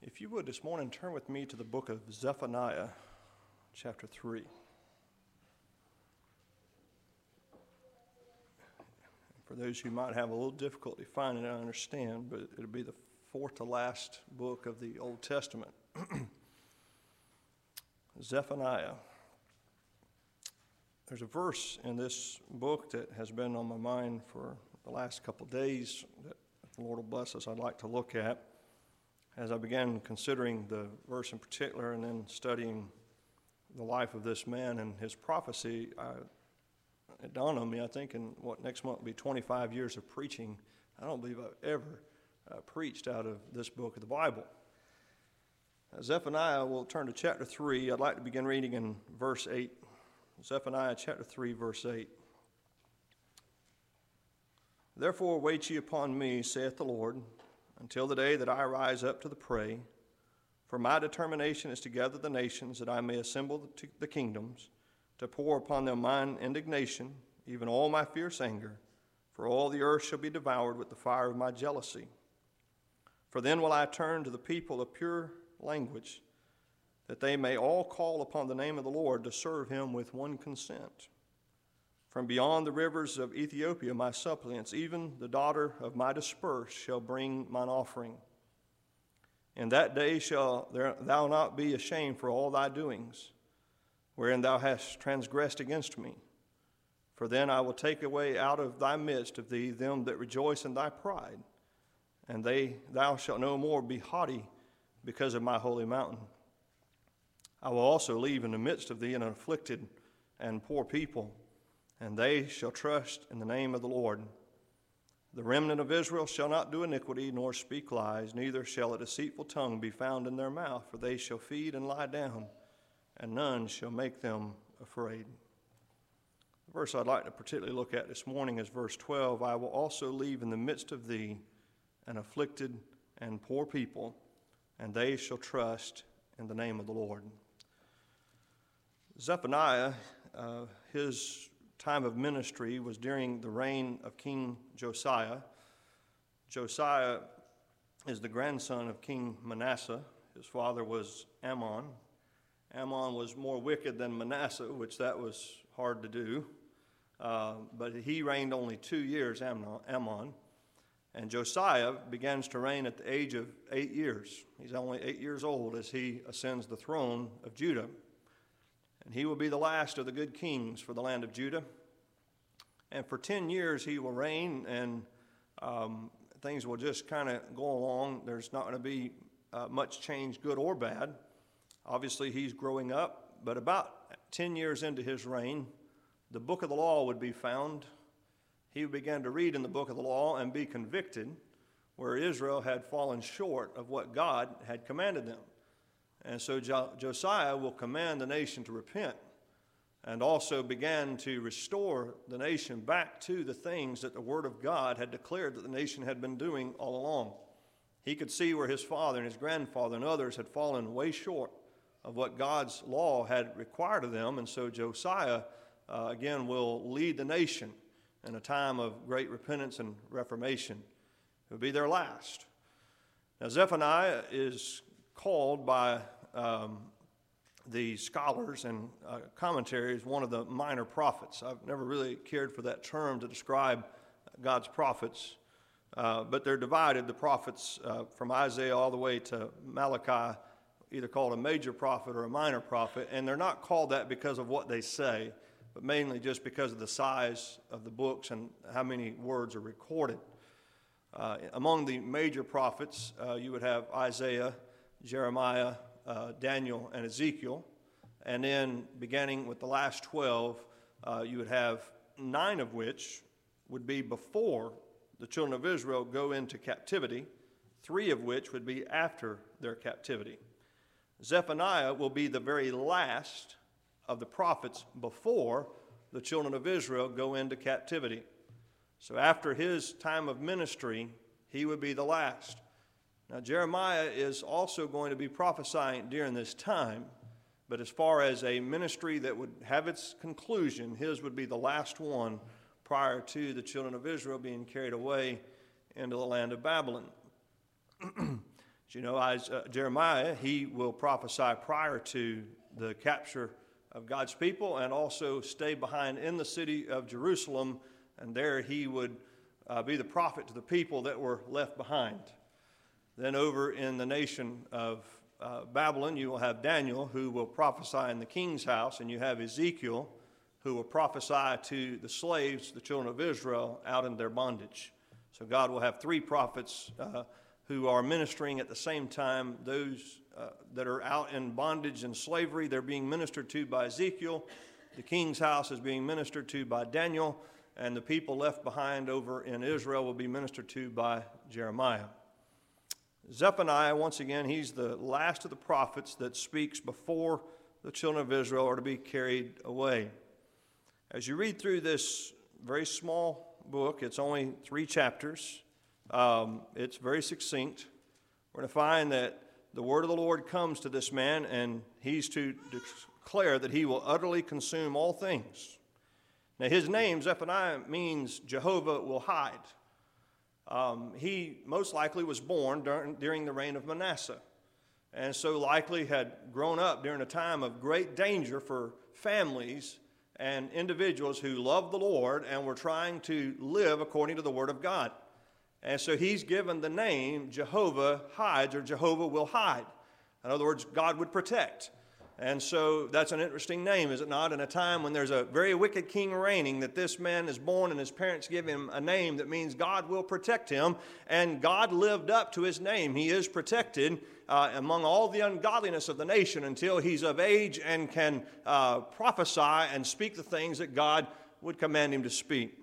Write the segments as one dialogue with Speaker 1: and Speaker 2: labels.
Speaker 1: If you would this morning turn with me to the book of Zephaniah, chapter 3. For those who might have a little difficulty finding it, I understand, but it'll be the fourth to last book of the Old Testament. Zephaniah. There's a verse in this book that has been on my mind for the last couple of days that, if the Lord will bless us, I'd like to look at. As I began considering the verse in particular and then studying the life of this man and his prophecy, it dawned on me, I think, in next month will be 25 years of preaching. I don't believe I've ever preached out of this book of the Bible. Zephaniah, we'll turn to chapter 3. I'd like to begin reading in verse 8. Zephaniah chapter 3, verse 8. Therefore wait ye upon me, saith the Lord, until the day that I rise up to the prey. For my determination is to gather the nations, that I may assemble the kingdoms, to pour upon them mine indignation, even all my fierce anger, for all the earth shall be devoured with the fire of my jealousy. For then will I turn to the people of pure language, that they may all call upon the name of the Lord to serve him with one consent. From beyond the rivers of Ethiopia, my suppliants, even the daughter of my dispersed, shall bring mine offering. In that day shall thou not be ashamed for all thy doings, wherein thou hast transgressed against me. For then I will take away out of thy midst of thee them that rejoice in thy pride, and thou shalt no more be haughty because of my holy mountain. I will also leave in the midst of thee an afflicted and poor people, and they shall trust in the name of the Lord. The remnant of Israel shall not do iniquity, nor speak lies, neither shall a deceitful tongue be found in their mouth, for they shall feed and lie down, and none shall make them afraid. The verse I'd like to particularly look at this morning is verse 12. I will also leave in the midst of thee an afflicted and poor people, and they shall trust in the name of the Lord. Zephaniah, his time of ministry was during the reign of King Josiah. Josiah is the grandson of King Manasseh. His father was Ammon. Ammon was more wicked than Manasseh, which that was hard to do. But he reigned only 2 years, Ammon. And Josiah begins to reign at the age of 8 years. He's only 8 years old as he ascends the throne of Judah. And he will be the last of the good kings for the land of Judah. And for 10 years he will reign, and things will just kind of go along. There's not going to be much change, good or bad. Obviously he's growing up, but about 10 years into his reign, the book of the law would be found. He would begin to read in the book of the law and be convicted where Israel had fallen short of what God had commanded them. And so Josiah will command the nation to repent and also began to restore the nation back to the things that the Word of God had declared that the nation had been doing all along. He could see where his father and his grandfather and others had fallen way short of what God's law had required of them. And so Josiah, again, will lead the nation in a time of great repentance and reformation. It will be their last. Now, Zephaniah is called by the scholars and commentaries one of the minor prophets. I've never really cared for that term to describe God's prophets, but they're divided, the prophets from Isaiah all the way to Malachi, either called a major prophet or a minor prophet, and they're not called that because of what they say, but mainly just because of the size of the books and how many words are recorded. Among the major prophets, you would have Isaiah, Jeremiah, Daniel, and Ezekiel. And then beginning with the last 12, you would have 9 of which would be before the children of Israel go into captivity, 3 of which would be after their captivity. Zephaniah will be the very last of the prophets before the children of Israel go into captivity. So after his time of ministry, he would be the last. Now, Jeremiah is also going to be prophesying during this time, but as far as a ministry that would have its conclusion, his would be the last one prior to the children of Israel being carried away into the land of Babylon. But you know, Jeremiah, he will prophesy prior to the capture of God's people and also stay behind in the city of Jerusalem, and there he would be the prophet to the people that were left behind. Then over in the nation of Babylon, you will have Daniel, who will prophesy in the king's house, and you have Ezekiel, who will prophesy to the slaves, the children of Israel, out in their bondage. So God will have three prophets who are ministering at the same time. Those that are out in bondage and slavery, they're being ministered to by Ezekiel. The king's house is being ministered to by Daniel, and the people left behind over in Israel will be ministered to by Jeremiah. Zephaniah, once again, he's the last of the prophets that speaks before the children of Israel are to be carried away. As you read through this very small book, it's only 3 chapters. It's very succinct. We're going to find that the word of the Lord comes to this man, and he's to declare that he will utterly consume all things. Now, his name, Zephaniah, means Jehovah will hide. He most likely was born during the reign of Manasseh, and so likely had grown up during a time of great danger for families and individuals who loved the Lord and were trying to live according to the Word of God. And so he's given the name Jehovah hides, or Jehovah will hide. In other words, God would protect. And so that's an interesting name, is it not? In a time when there's a very wicked king reigning, that this man is born and his parents give him a name that means God will protect him. And God lived up to his name. He is protected among all the ungodliness of the nation until he's of age and can prophesy and speak the things that God would command him to speak.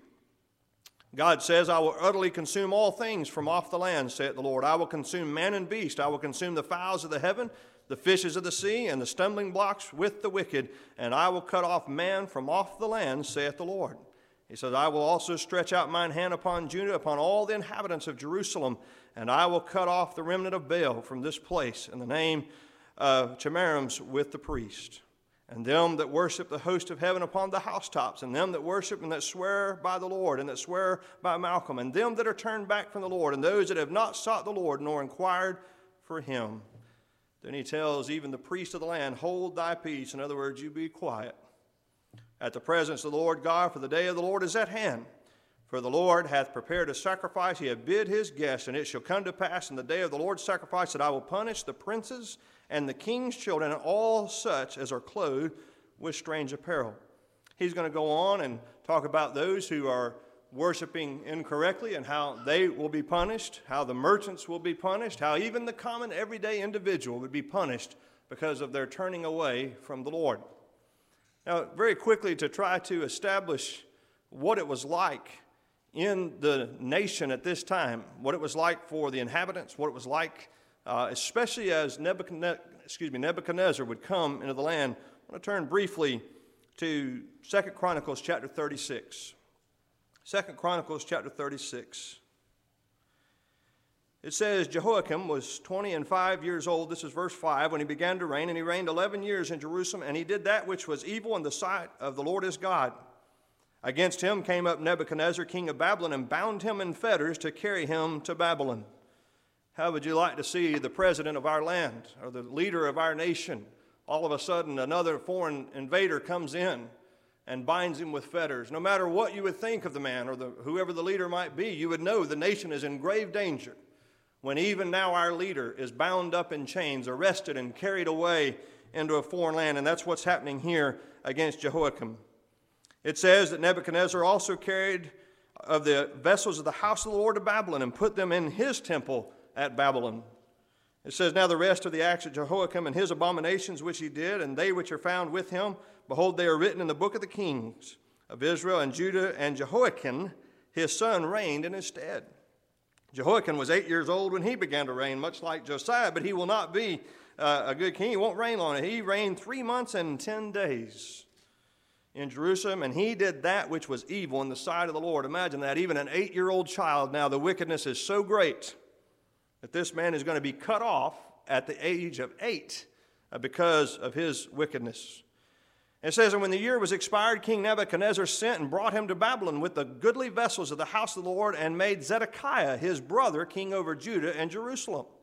Speaker 1: God says, I will utterly consume all things from off the land, saith the Lord. I will consume man and beast. I will consume the fowls of the heaven, the fishes of the sea, and the stumbling blocks with the wicked. And I will cut off man from off the land, saith the Lord. He says, I will also stretch out mine hand upon Judah, upon all the inhabitants of Jerusalem, and I will cut off the remnant of Baal from this place, in the name of Chemarims with the priest. And them that worship the host of heaven upon the housetops, and them that worship and that swear by the Lord, and that swear by Malcolm, and them that are turned back from the Lord, and those that have not sought the Lord, nor inquired for him. Then he tells even the priest of the land, hold thy peace. In other words, you be quiet at the presence of the Lord God, for the day of the Lord is at hand. For the Lord hath prepared a sacrifice, he hath bid his guests, and it shall come to pass in the day of the Lord's sacrifice that I will punish the princes and the king's children and all such as are clothed with strange apparel. He's going to go on and talk about those who are worshiping incorrectly and how they will be punished, how the merchants will be punished, how even the common everyday individual would be punished because of their turning away from the Lord. Now, very quickly, to try to establish what it was like in the nation at this time, what it was like for the inhabitants, what it was like, especially as Nebuchadnezzar would come into the land. I want to turn briefly to 2 Chronicles chapter 36. 2 Chronicles chapter 36. It says, Jehoiakim was 25 years old, this is verse 5, when he began to reign, and he reigned 11 years in Jerusalem, and he did that which was evil in the sight of the Lord his God. Against him came up Nebuchadnezzar, king of Babylon, and bound him in fetters to carry him to Babylon. How would you like to see the president of our land, or the leader of our nation, all of a sudden another foreign invader comes in and binds him with fetters? No matter what you would think of the man or whoever the leader might be, you would know the nation is in grave danger when even now our leader is bound up in chains, arrested and carried away into a foreign land. And that's what's happening here against Jehoiakim. It says that Nebuchadnezzar also carried of the vessels of the house of the Lord to Babylon and put them in his temple at Babylon. It says, now the rest of the acts of Jehoiakim and his abominations which he did, and they which are found with him, behold, they are written in the book of the kings of Israel and Judah, and Jehoiakim, his son, reigned in his stead. Jehoiakim was 8 years old when he began to reign, much like Josiah, but he will not be a good king. He won't reign long. He reigned 3 months and 10 days in Jerusalem, and he did that which was evil in the sight of the Lord. Imagine that, even an 8-year-old child. Now the wickedness is so great that this man is going to be cut off at the age of 8 because of his wickedness. It says, and when the year was expired, King Nebuchadnezzar sent and brought him to Babylon with the goodly vessels of the house of the Lord, and made Zedekiah his brother king over Judah and Jerusalem.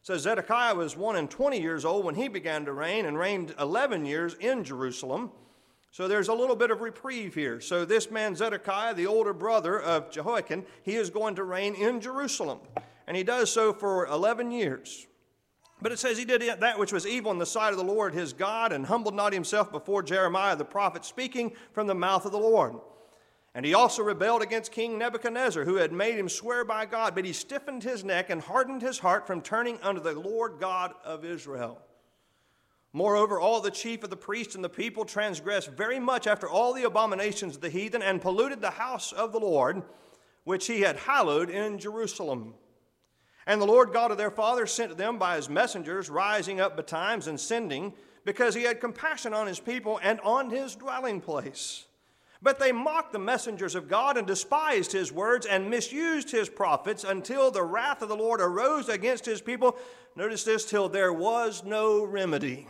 Speaker 1: So Zedekiah was 120 years old when he began to reign and reigned 11 years in Jerusalem. So there's a little bit of reprieve here. So this man Zedekiah, the older brother of Jehoiakim, he is going to reign in Jerusalem. And he does so for 11 years. But it says he did that which was evil in the sight of the Lord his God, and humbled not himself before Jeremiah the prophet, speaking from the mouth of the Lord. And he also rebelled against King Nebuchadnezzar, who had made him swear by God, but he stiffened his neck and hardened his heart from turning unto the Lord God of Israel. Moreover, all the chief of the priests and the people transgressed very much after all the abominations of the heathen, and polluted the house of the Lord, which he had hallowed in Jerusalem. And the Lord God of their fathers sent to them by his messengers, rising up betimes and sending, because he had compassion on his people and on his dwelling place. But they mocked the messengers of God and despised his words and misused his prophets, until the wrath of the Lord arose against his people. Notice this, till there was no remedy.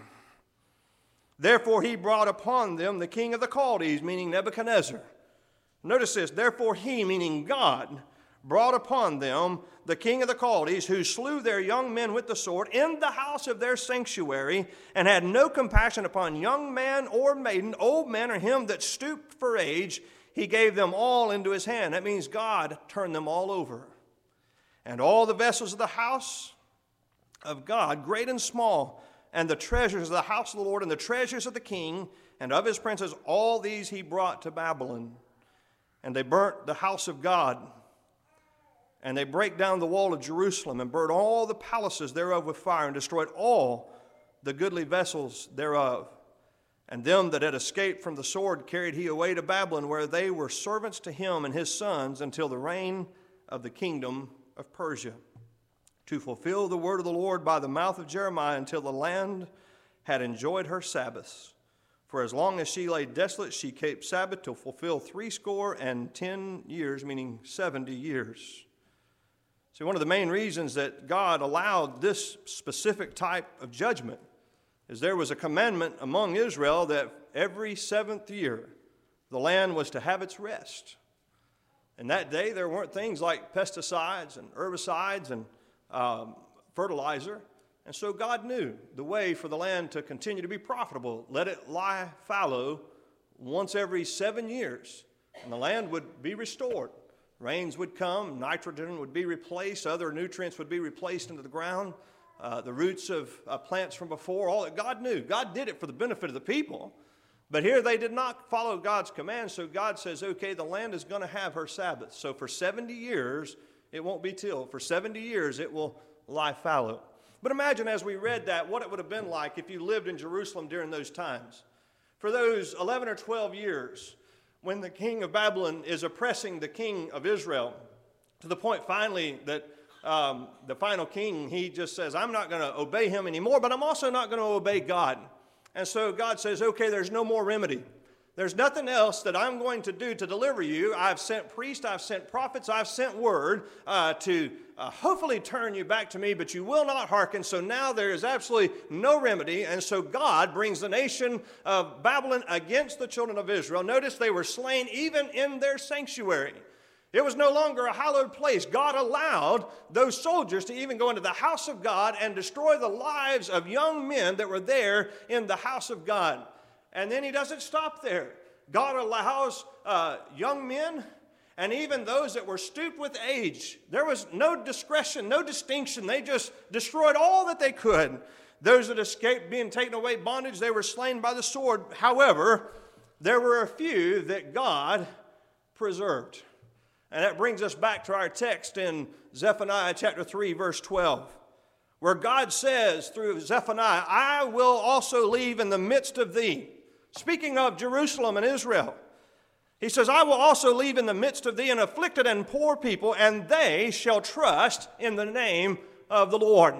Speaker 1: Therefore he brought upon them the king of the Chaldees, meaning Nebuchadnezzar. Notice this, therefore he, meaning God, brought upon them the king of the Chaldees, who slew their young men with the sword in the house of their sanctuary, and had no compassion upon young man or maiden, old man or him that stooped for age. He gave them all into his hand. That means God turned them all over. And all the vessels of the house of God, great and small, and the treasures of the house of the Lord, and the treasures of the king and of his princes, all these he brought to Babylon. And they burnt the house of God, and they brake down the wall of Jerusalem, and burnt all the palaces thereof with fire, and destroyed all the goodly vessels thereof. And them that had escaped from the sword carried he away to Babylon, where they were servants to him and his sons, until the reign of the kingdom of Persia, to fulfill the word of the Lord by the mouth of Jeremiah, until the land had enjoyed her Sabbaths. For as long as she lay desolate, she kept Sabbath, to fulfill 70 years, meaning 70 years. See, one of the main reasons that God allowed this specific type of judgment is there was a commandment among Israel that every 7th year the land was to have its rest. And that day there weren't things like pesticides and herbicides and fertilizer. And so God knew the way for the land to continue to be profitable. Let it lie fallow once every 7 years, and the land would be restored. Rains would come, nitrogen would be replaced, other nutrients would be replaced into the ground, the roots of plants from before, all that God knew. God did it for the benefit of the people. But here they did not follow God's command, so God says, okay, the land is going to have her Sabbath. So for 70 years, it won't be tilled. For 70 years, it will lie fallow. But imagine as we read that, what it would have been like if you lived in Jerusalem during those times. For those 11 or 12 years, when the king of Babylon is oppressing the king of Israel, to the point finally that the final king, he just says, I'm not going to obey him anymore, but I'm also not going to obey God. And so God says, okay, there's no more remedy. There's nothing else that I'm going to do to deliver you. I've sent priests, I've sent prophets, I've sent word to hopefully turn you back to me, but you will not hearken. So now there is absolutely no remedy. And so God brings the nation of Babylon against the children of Israel. Notice they were slain even in their sanctuary. It was no longer a hallowed place. God allowed those soldiers to even go into the house of God and destroy the lives of young men that were there in the house of God. And then he doesn't stop there. God allows young men and even those that were stooped with age. There was no discretion, no distinction. They just destroyed all that they could. Those that escaped being taken away bondage, they were slain by the sword. However, there were a few that God preserved. And that brings us back to our text in Zephaniah chapter 3, verse 12. Where God says through Zephaniah, I will also leave in the midst of thee. Speaking of Jerusalem and Israel, he says, I will also leave in the midst of thee an afflicted and poor people, and they shall trust in the name of the Lord.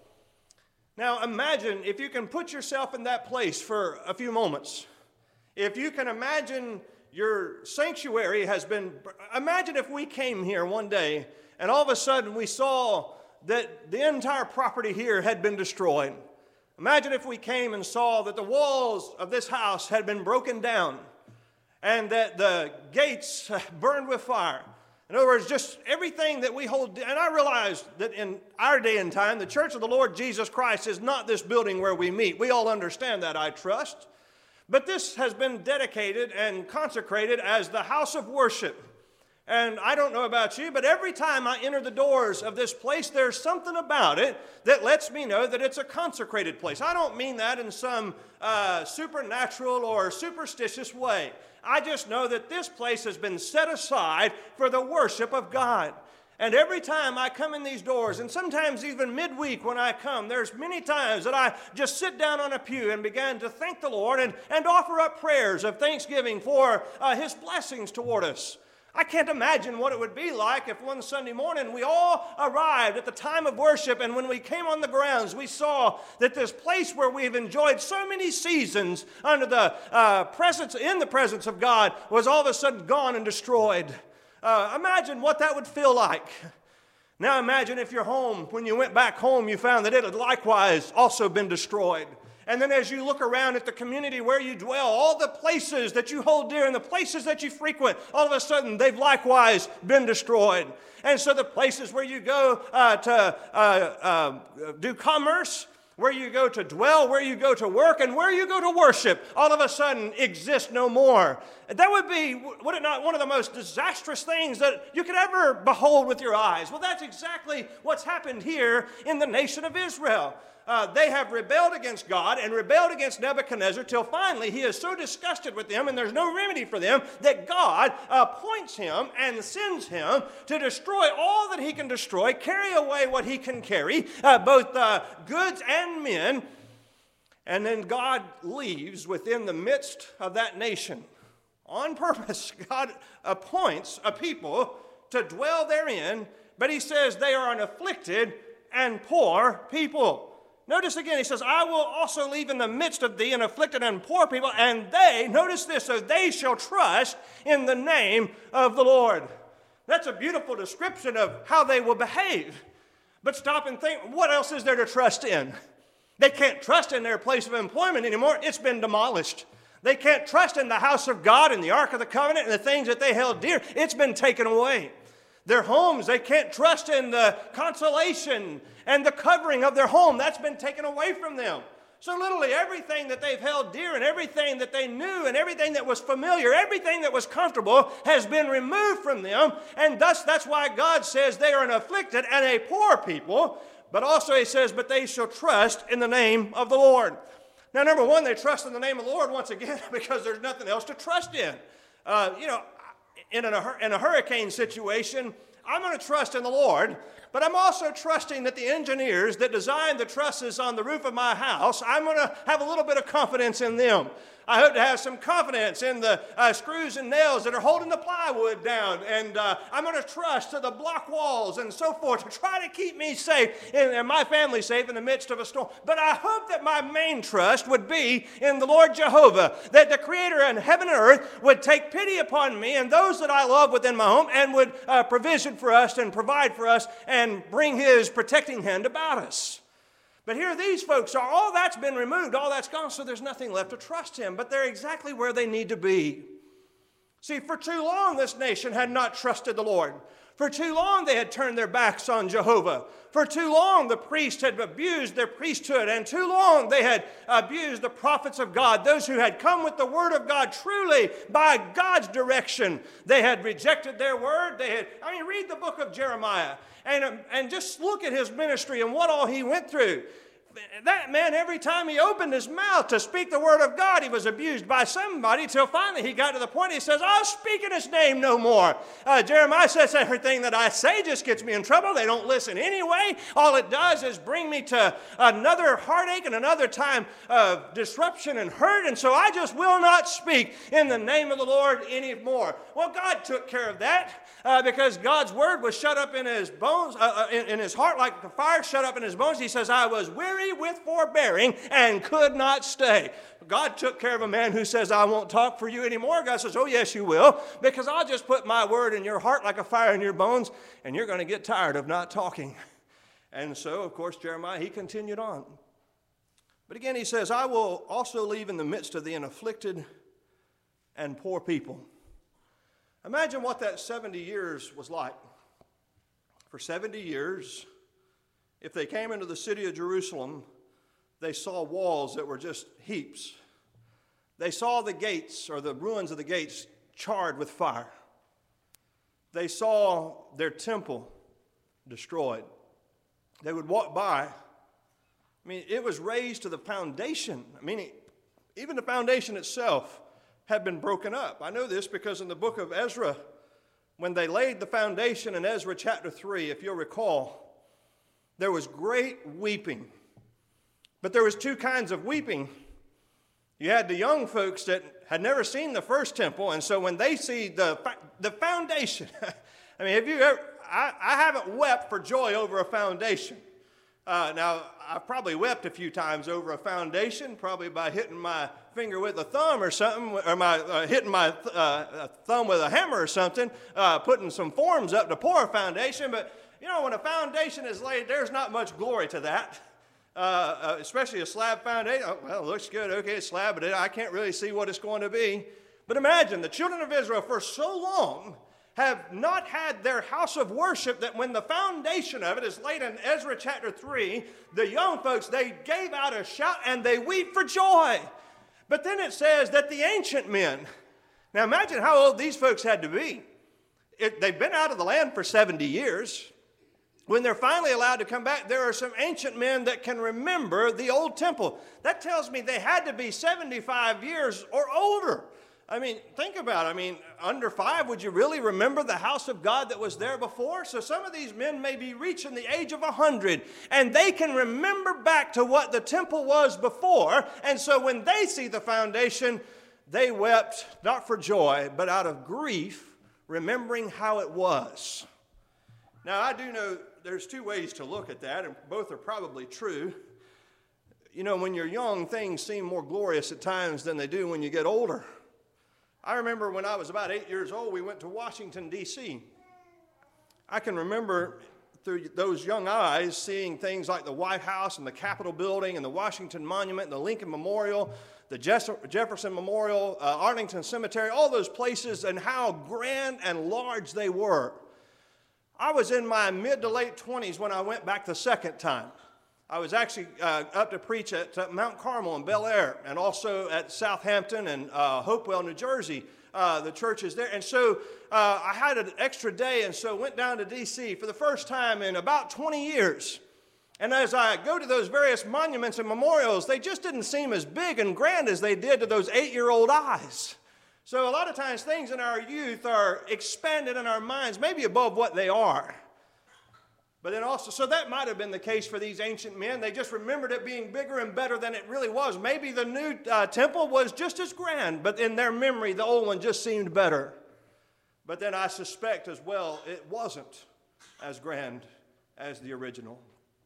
Speaker 1: Now imagine, if you can put yourself in that place for a few moments. If you can imagine your sanctuary has been, imagine if we came here one day and all of a sudden we saw that the entire property here had been destroyed. Imagine if we came and saw that the walls of this house had been broken down and that the gates burned with fire, In other words, just everything that we hold. And I realize that in our day and time, the Church of the Lord Jesus Christ is not this building where we meet. We all understand that, I trust. But this has been dedicated and consecrated as the house of worship. And I don't know about you, but every time I enter the doors of this place, there's something about it that lets me know that it's a consecrated place. I don't mean that in some supernatural or superstitious way. I just know that this place has been set aside for the worship of God. And every time I come in these doors, and sometimes even midweek when I come, there's many times that I just sit down on a pew and begin to thank the Lord and offer up prayers of thanksgiving for His blessings toward us. I can't imagine what it would be like if one Sunday morning we all arrived at the time of worship, and when we came on the grounds, we saw that this place where we've enjoyed so many seasons under the in the presence of God was all of a sudden gone and destroyed. Imagine what that would feel like. Now imagine if your home, when you went back home, you found that it had likewise also been destroyed. And then as you look around at the community where you dwell, all the places that you hold dear and the places that you frequent, all of a sudden they've likewise been destroyed. And so the places where you go to do commerce, where you go to dwell, where you go to work, and where you go to worship, all of a sudden exist no more. That would be, would it not, one of the most disastrous things that you could ever behold with your eyes? Well, that's exactly what's happened here in the nation of Israel. They have rebelled against God and rebelled against Nebuchadnezzar till finally he is so disgusted with them and there's no remedy for them that God appoints him and sends him to destroy all that he can destroy, carry away what he can carry, both goods and men. And then God leaves within the midst of that nation. On purpose, God appoints a people to dwell therein, but he says they are an afflicted and poor people. Notice again, he says, I will also leave in the midst of thee an afflicted and poor people, and they, notice this, so they shall trust in the name of the Lord. That's a beautiful description of how they will behave. But stop and think, what else is there to trust in? They can't trust in their place of employment anymore. It's been demolished. They can't trust in the house of God and the Ark of the Covenant and the things that they held dear. It's been taken away. Their homes, they can't trust in the consolation and the covering of their home. That's been taken away from them. So literally everything that they've held dear and everything that they knew and everything that was familiar, everything that was comfortable has been removed from them. And thus that's why God says they are an afflicted and a poor people. But also he says, but they shall trust in the name of the Lord. Now, number one, they trust in the name of the Lord once again because there's nothing else to trust in. In a hurricane situation, I'm going to trust in the Lord, but I'm also trusting that the engineers that designed the trusses on the roof of my house, I'm going to have a little bit of confidence in them. I hope to have some confidence in the screws and nails that are holding the plywood down, and I'm going to trust to the block walls and so forth to try to keep me safe and my family safe in the midst of a storm. But I hope that my main trust would be in the Lord Jehovah, that the Creator of heaven and earth would take pity upon me and those that I love within my home and would provision for us and provide for us and bring His protecting hand about us. But here these folks are, all that's been removed, all that's gone, so there's nothing left to trust Him. But they're exactly where they need to be. See, for too long this nation had not trusted the Lord. For too long they had turned their backs on Jehovah. For too long the priests had abused their priesthood, and too long they had abused the prophets of God, those who had come with the word of God truly by God's direction. They had rejected their word. Read the book of Jeremiah and just look at his ministry and what all he went through. That man, every time he opened his mouth to speak the word of God, he was abused by somebody till finally he got to the point he says, I'll speak in his name no more. Jeremiah says everything that I say just gets me in trouble. They don't listen anyway. All it does is bring me to another heartache and another time of disruption and hurt, and so I just will not speak in the name of the Lord anymore. Well, God took care of that because God's word was shut up in his bones, in his heart like a fire shut up in his bones. He says, I was weary with forbearing and could not stay. God took care of a man who says, I won't talk for you anymore. God says, oh yes you will, because I'll just put my word in your heart like a fire in your bones, and you're going to get tired of not talking. And so, of course, Jeremiah, he continued on. But again, he says, I will also leave in the midst of thee an afflicted and poor people. Imagine what that 70 years was like. For 70 years, if they came into the city of Jerusalem, they saw walls that were just heaps. They saw the gates, or the ruins of the gates, charred with fire. They saw their temple destroyed. They would walk by. I mean, it was razed to the foundation. I mean, even the foundation itself had been broken up. I know this because in the book of Ezra, when they laid the foundation in Ezra chapter 3, if you'll recall, there was great weeping. But there was two kinds of weeping. You had the young folks that had never seen the first temple, and so when they see the foundation, I mean, have you ever, I haven't wept for joy over a foundation. Now, I've probably wept a few times over a foundation, probably by hitting my finger with a thumb or something, or hitting my thumb with a hammer or something, putting some forms up to pour a foundation. But, you know, when a foundation is laid, there's not much glory to that, especially a slab foundation. Oh, well, it looks good. Okay, it's slab, but I can't really see what it's going to be. But imagine the children of Israel for so long have not had their house of worship that when the foundation of it is laid in Ezra chapter 3, the young folks, they gave out a shout and they weep for joy. But then it says that the ancient men, now imagine how old these folks had to be. They've been out of the land for 70 years. When they're finally allowed to come back, there are some ancient men that can remember the old temple. That tells me they had to be 75 years or older. I mean, think about it. I mean, under 5, would you really remember the house of God that was there before? So some of these men may be reaching the age of 100, and they can remember back to what the temple was before. And so when they see the foundation, they wept not for joy, but out of grief, remembering how it was. Now, I do know there's two ways to look at that, and both are probably true. You know, when you're young, things seem more glorious at times than they do when you get older. I remember when I was about 8 years old, we went to Washington, D.C. I can remember through those young eyes seeing things like the White House and the Capitol Building and the Washington Monument, the Lincoln Memorial, the Jefferson Memorial, Arlington Cemetery, all those places, and how grand and large they were. I was in my mid to late 20s when I went back the second time. I was actually up to preach at Mount Carmel in Bel Air, and also at Southampton and Hopewell, New Jersey. The church is there. And so I had an extra day, and so went down to D.C. for the first time in about 20 years. And as I go to those various monuments and memorials, they just didn't seem as big and grand as they did to those 8-year-old eyes. So a lot of times things in our youth are expanded in our minds, maybe above what they are. But then also, so that might have been the case for these ancient men. They just remembered it being bigger and better than it really was. Maybe the new temple was just as grand, but in their memory, the old one just seemed better. But then I suspect as well, it wasn't as grand as the original.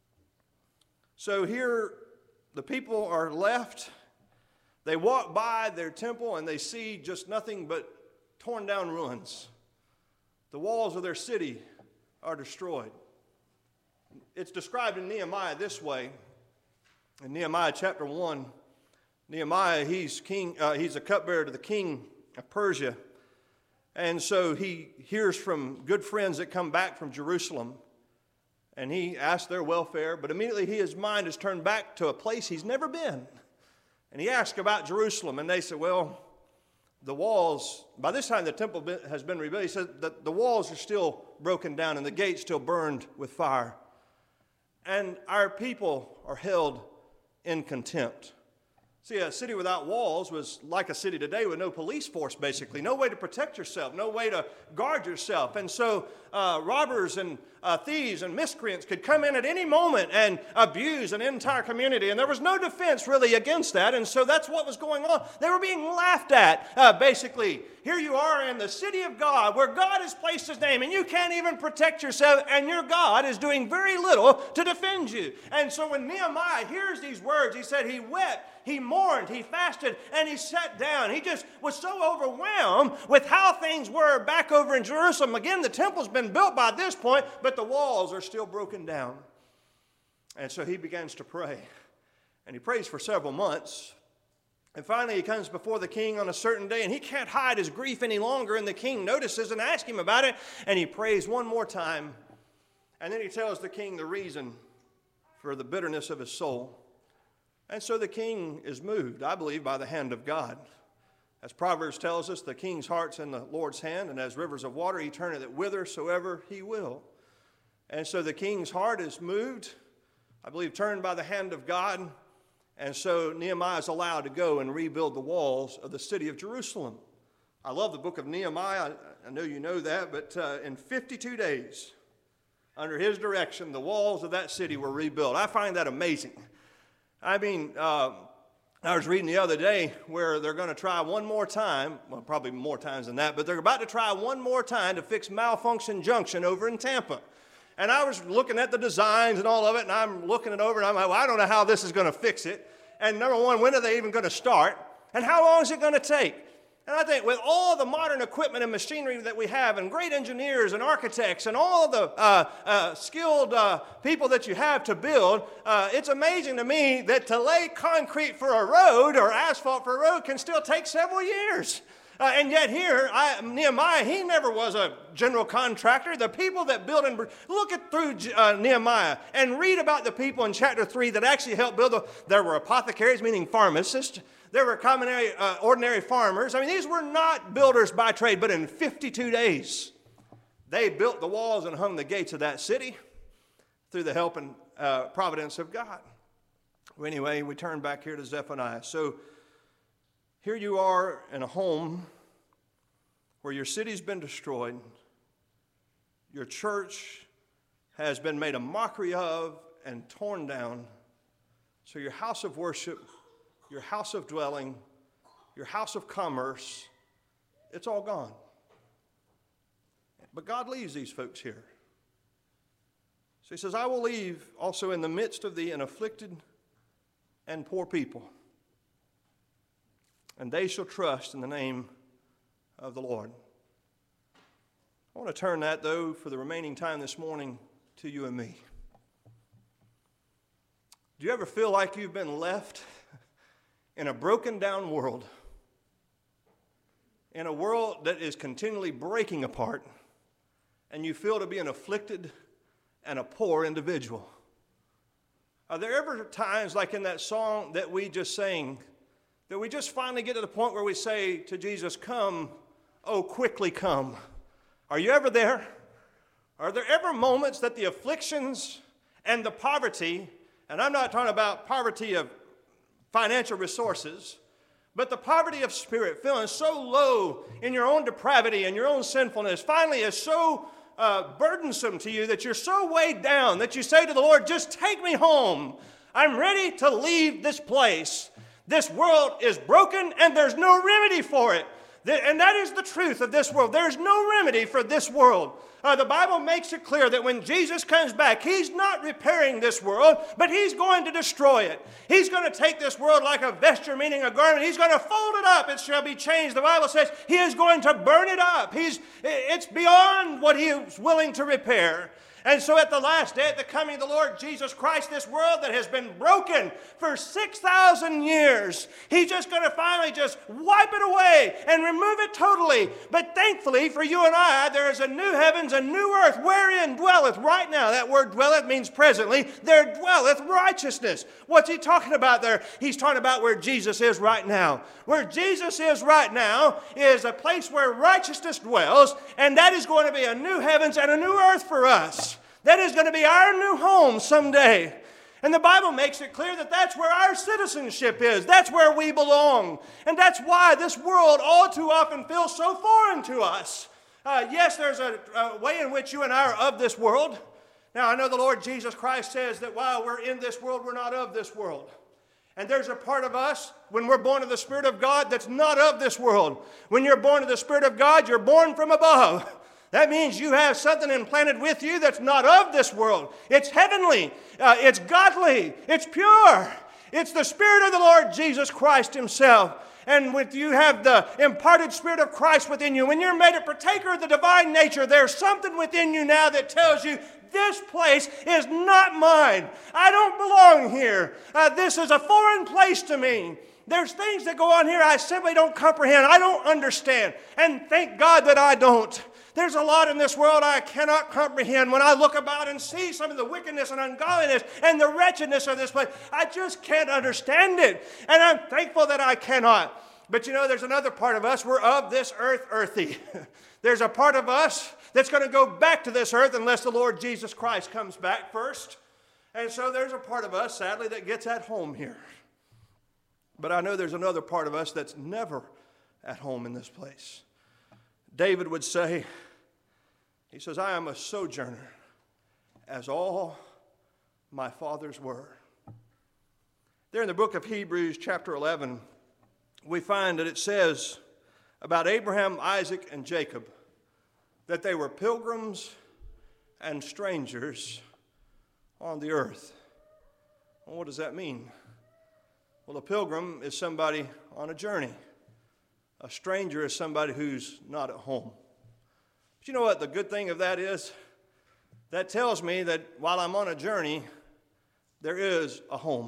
Speaker 1: So here, the people are left. They walk by their temple and they see just nothing but torn down ruins. The walls of their city are destroyed. It's described in Nehemiah this way. In Nehemiah chapter 1, Nehemiah, he's a cupbearer to the king of Persia. And so he hears from good friends that come back from Jerusalem. And he asks their welfare, but immediately his mind is turned back to a place he's never been. And he asks about Jerusalem, and they said, well, the walls, by this time the temple has been rebuilt. He said that the walls are still broken down and the gates still burned with fire. And our people are held in contempt. See, a city without walls was like a city today with no police force, basically. No way to protect yourself, no way to guard yourself. And so robbers and thieves and miscreants could come in at any moment and abuse an entire community. And there was no defense really against that. And so that's what was going on. They were being laughed at, basically. Here you are in the city of God where God has placed his name and you can't even protect yourself, and your God is doing very little to defend you. And so when Nehemiah hears these words, he said he wept, he mourned, he fasted, and he sat down. He just was so overwhelmed with how things were back over in Jerusalem. Again, the temple's been built by this point, but the walls are still broken down. And so he begins to pray. And he prays for several months. And finally, he comes before the king on a certain day, and he can't hide his grief any longer. And the king notices and asks him about it, and he prays one more time. And then he tells the king the reason for the bitterness of his soul. And so the king is moved, I believe, by the hand of God. As Proverbs tells us, the king's heart's in the Lord's hand, and as rivers of water, he turneth it whithersoever he will. And so the king's heart is moved, I believe, turned by the hand of God. And so Nehemiah is allowed to go and rebuild the walls of the city of Jerusalem. I love the book of Nehemiah. I know you know that, but in 52 days, under his direction, the walls of that city were rebuilt. I find that amazing. I mean, I was reading the other day where they're going to try one more time, well, probably more times than that, but they're about to try one more time to fix Malfunction Junction over in Tampa. And I was looking at the designs and all of it, and I'm looking it over, and I'm like, well, I don't know how this is going to fix it. And number one, when are they even going to start? And how long is it going to take? And I think with all the modern equipment and machinery that we have, and great engineers and architects and all the skilled people that you have to build, it's amazing to me that to lay concrete for a road or asphalt for a road can still take several years. And yet here, Nehemiah, he never was a general contractor. The people that built and look at through Nehemiah and read about the people in chapter 3 that actually helped build. There were apothecaries, meaning pharmacists. There were ordinary farmers. I mean, these were not builders by trade, but in 52 days, they built the walls and hung the gates of that city through the help and providence of God. Well, anyway, we turn back here to Zephaniah. So here you are in a home where your city's been destroyed, your church has been made a mockery of and torn down, so your house of worship, your house of dwelling, your house of commerce, it's all gone. But God leaves these folks here. So he says, I will leave also in the midst of thee an afflicted and poor people, and they shall trust in the name of the Lord. I want to turn that, though, for the remaining time this morning to you and me. Do you ever feel like you've been left in a broken down world, in a world that is continually breaking apart, and you feel to be an afflicted and a poor individual? Are there ever times, like in that song that we just sang, that we just finally get to the point where we say to Jesus, come, oh, quickly come? Are you ever there? Are there ever moments that the afflictions and the poverty, and I'm not talking about poverty of financial resources, but the poverty of spirit, feeling so low in your own depravity and your own sinfulness, finally is so burdensome to you that you're so weighed down that you say to the Lord, just take me home. I'm ready to leave this place. This world is broken and there's no remedy for it. And that is the truth of this world. There's no remedy for this world. The Bible makes it clear that when Jesus comes back, he's not repairing this world, but he's going to destroy it. He's going to take this world like a vesture, meaning a garment. He's going to fold it up. It shall be changed. The Bible says he is going to burn it up. It's beyond what he is willing to repair. And so at the last day, at the coming of the Lord Jesus Christ, this world that has been broken for 6,000 years, he's just going to finally just wipe it away and remove it totally. But thankfully for you and I, there is a new heavens, a new earth, wherein dwelleth right now. That word dwelleth means presently. There dwelleth righteousness. What's he talking about there? He's talking about where Jesus is right now. Where Jesus is right now is a place where righteousness dwells, and that is going to be a new heavens and a new earth for us. That is going to be our new home someday. And the Bible makes it clear that that's where our citizenship is. That's where we belong. And that's why this world all too often feels so foreign to us. Yes, there's a way in which you and I are of this world. Now, I know the Lord Jesus Christ says that while we're in this world, we're not of this world. And there's a part of us, when we're born of the Spirit of God, that's not of this world. When you're born of the Spirit of God, you're born from above. That means you have something implanted with you that's not of this world. It's heavenly. It's godly. It's pure. It's the Spirit of the Lord Jesus Christ himself. and when you have the imparted Spirit of Christ within you, when you're made a partaker of the divine nature, there's something within you now that tells you, this place is not mine. I don't belong here. This is a foreign place to me. There's things that go on here I simply don't comprehend. I don't understand. And thank God that I don't. There's a lot in this world I cannot comprehend. When I look about and see some of the wickedness and ungodliness and the wretchedness of this place, I just can't understand it. And I'm thankful that I cannot. But you know, there's another part of us. We're of this earth earthy. There's a part of us that's going to go back to this earth unless the Lord Jesus Christ comes back first. And so there's a part of us, sadly, that gets at home here. But I know there's another part of us that's never at home in this place. David would say, he says, I am a sojourner, as all my fathers were. There in the book of Hebrews, chapter 11, we find that it says about Abraham, Isaac, and Jacob that they were pilgrims and strangers on the earth. Well, what does that mean? Well, a pilgrim is somebody on a journey. A stranger is somebody who's not at home. But you know what the good thing of that is? That tells me that while I'm on a journey, there is a home.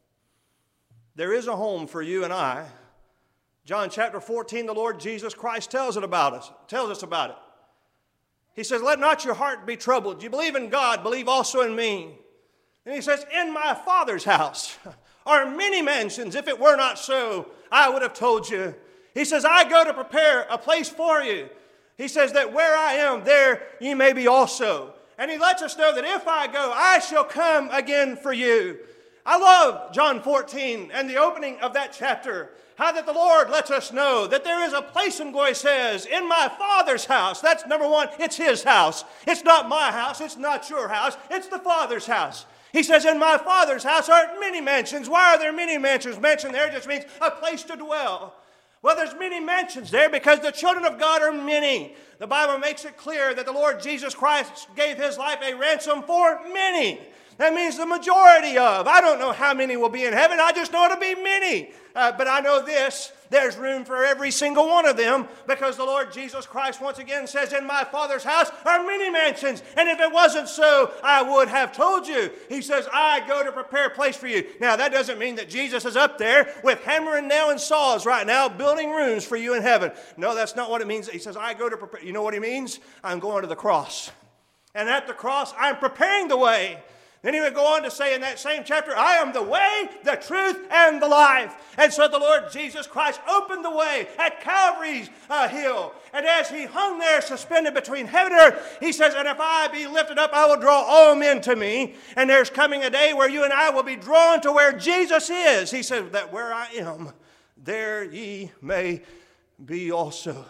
Speaker 1: There is a home for you and I. John chapter 14, the Lord Jesus Christ tells us about it. He says, let not your heart be troubled. You believe in God, believe also in me. And he says, in my Father's house are many mansions. If it were not so, I would have told you. He says, I go to prepare a place for you. He says that where I am, there ye may be also. And he lets us know that if I go, I shall come again for you. I love John 14 and the opening of that chapter. How that the Lord lets us know that there is a place in glory. Says, in my Father's house. That's number one, it's His house. It's not my house, it's not your house, it's the Father's house. He says, in my Father's house are many mansions. Why are there many mansions? Mansion there just means a place to dwell. Well, there's many mansions there because the children of God are many. The Bible makes it clear that the Lord Jesus Christ gave His life a ransom for many. That means the majority of. I don't know how many will be in heaven. I just know it'll be many. But I know this. There's room for every single one of them because the Lord Jesus Christ once again says, in my Father's house are many mansions. And if it wasn't so, I would have told you. He says, I go to prepare a place for you. Now, that doesn't mean that Jesus is up there with hammer and nail and saws right now building rooms for you in heaven. No, that's not what it means. He says, I go to prepare. You know what He means? I'm going to the cross. And at the cross, I'm preparing the way. Then he would go on to say in that same chapter, I am the way, the truth, and the life. And so the Lord Jesus Christ opened the way at Calvary's hill. And as He hung there suspended between heaven and earth, He says, and if I be lifted up, I will draw all men to me. And there's coming a day where you and I will be drawn to where Jesus is. He says that where I am, there ye may be also.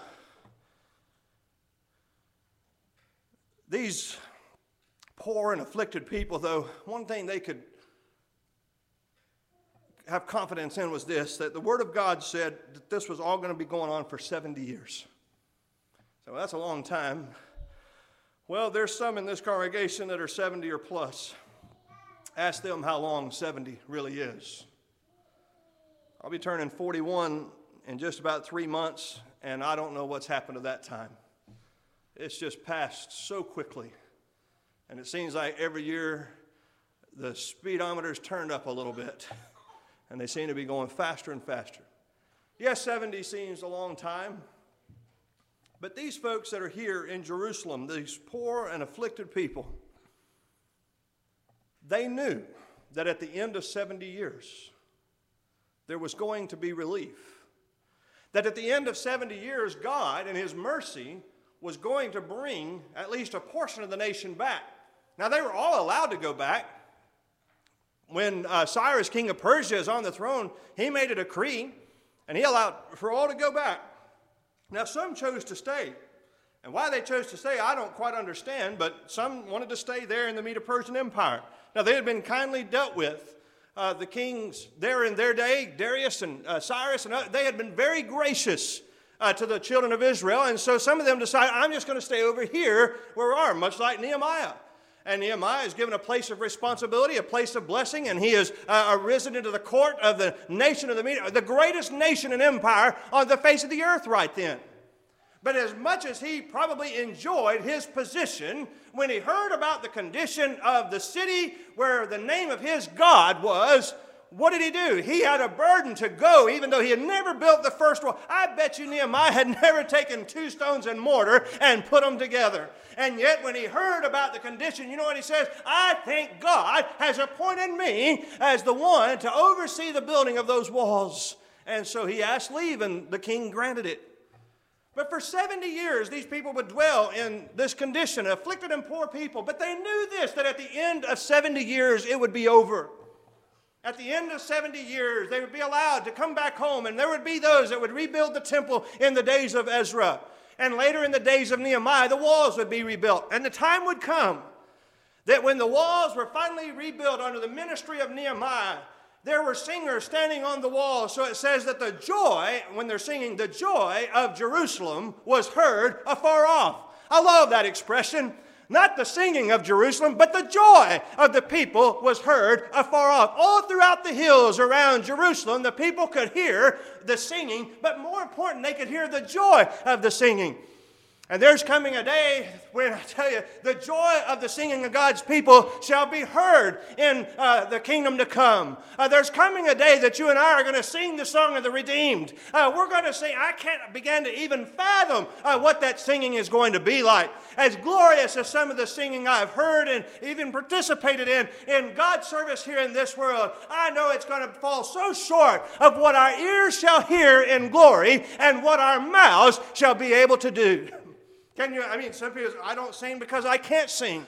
Speaker 1: These poor and afflicted people, though, one thing they could have confidence in was this, that the Word of God said that this was all going to be going on for 70 years. So that's a long time. Well, there's some in this congregation that are 70 or plus. Ask them how long 70 really is. I'll be turning 41 in just about 3 months, and I don't know what's happened to that time. It's just passed so quickly. And it seems like every year the speedometer's turned up a little bit. And they seem to be going faster and faster. Yes, 70 seems a long time. But these folks that are here in Jerusalem, these poor and afflicted people, they knew that at the end of 70 years, there was going to be relief. That at the end of 70 years, God, in His mercy, was going to bring at least a portion of the nation back. Now, they were all allowed to go back. When Cyrus, king of Persia, is on the throne, he made a decree, and he allowed for all to go back. Now, some chose to stay. And why they chose to stay, I don't quite understand, but some wanted to stay there in the Medo-Persian Empire. Now, they had been kindly dealt with. The kings there in their day, Darius and Cyrus, and they had been very gracious to the children of Israel. And so some of them decided, I'm just going to stay over here where we are, much like Nehemiah. And Nehemiah is given a place of responsibility, a place of blessing, and he is arisen into the court of the nation of the Medes, the greatest nation and empire on the face of the earth right then. But as much as he probably enjoyed his position, when he heard about the condition of the city where the name of his God was, what did he do? He had a burden to go, even though he had never built the first wall. I bet you Nehemiah had never taken 2 stones and mortar and put them together. And yet when he heard about the condition, you know what he says? I think God has appointed me as the one to oversee the building of those walls. And so he asked leave, and the king granted it. But for 70 years, these people would dwell in this condition, afflicted and poor people. But they knew this, that at the end of 70 years, it would be over. At the end of 70 years, they would be allowed to come back home, and there would be those that would rebuild the temple in the days of Ezra. And later in the days of Nehemiah, the walls would be rebuilt. And the time would come that when the walls were finally rebuilt under the ministry of Nehemiah, there were singers standing on the wall. So it says that the joy, when they're singing, the joy of Jerusalem was heard afar off. I love that expression. Not the singing of Jerusalem, but the joy of the people was heard afar off. All throughout the hills around Jerusalem, the people could hear the singing, but more important, they could hear the joy of the singing. And there's coming a day when, I tell you, the joy of the singing of God's people shall be heard in the kingdom to come. There's coming a day that you and I are going to sing the song of the redeemed. We're going to sing. I can't begin to even fathom what that singing is going to be like. As glorious as some of the singing I've heard and even participated in God's service here in this world, I know it's going to fall so short of what our ears shall hear in glory and what our mouths shall be able to do. Some people say, I don't sing because I can't sing.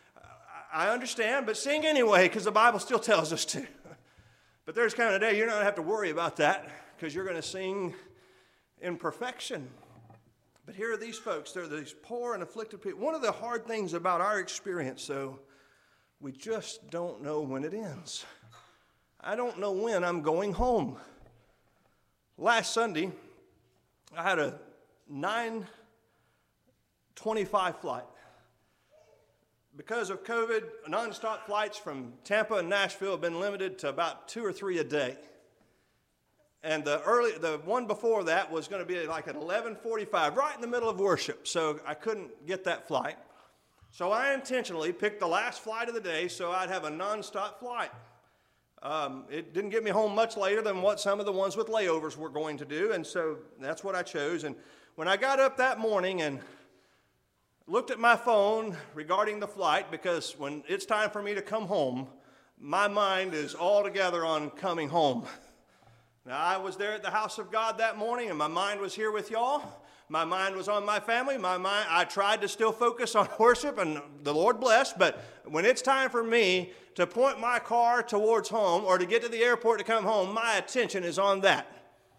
Speaker 1: I understand, but sing anyway because the Bible still tells us to. But there's kind of a day you're not going to have to worry about that because you're going to sing in perfection. But here are these folks. They're these poor and afflicted people. One of the hard things about our experience, though, we just don't know when it ends. I don't know when I'm going home. Last Sunday, I had a 9:25 flight. Because of COVID, nonstop flights from Tampa and Nashville have been limited to about 2 or 3 a day. And the one before that was going to be like at 11:45, right in the middle of worship. So I couldn't get that flight. So I intentionally picked the last flight of the day so I'd have a nonstop flight. It didn't get me home much later than what some of the ones with layovers were going to do. And so that's what I chose. And when I got up that morning and looked at my phone regarding the flight, because when it's time for me to come home, my mind is altogether on coming home. Now, I was there at the house of God that morning, and my mind was here with y'all. My mind was on my family. I tried to still focus on worship, and the Lord blessed, but when it's time for me to point my car towards home or to get to the airport to come home, my attention is on that.